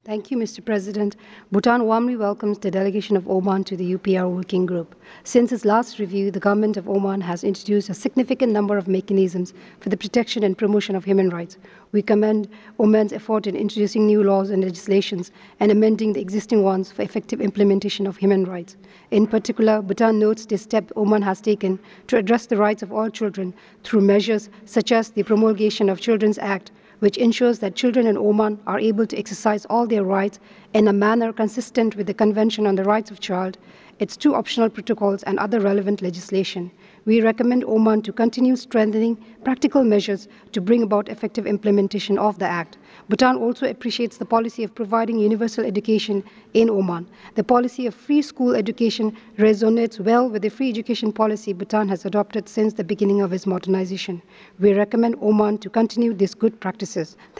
Thank you, Mr. President. Bhutan warmly welcomes the delegation of Oman to the UPR Working Group. Since its last review, the government of Oman has introduced a significant number of mechanisms for the protection and promotion of human rights. We commend Oman's effort in introducing new laws and legislations and amending the existing ones for effective implementation of human rights. In particular, Bhutan notes the step Oman has taken to address the rights of all children through measures such as the promulgation of Children's Act, which ensures that children in Oman are able to exercise all their rights in a manner consistent with the Convention on the Rights of Child, its two optional protocols, and other relevant legislation. We recommend Oman to continue strengthening practical measures to bring about effective implementation of the Act. Bhutan also appreciates the policy of providing universal education in Oman. The policy of free school education resonates well with the free education policy Bhutan has adopted since the beginning of its modernization. We recommend Oman to continue these good practices.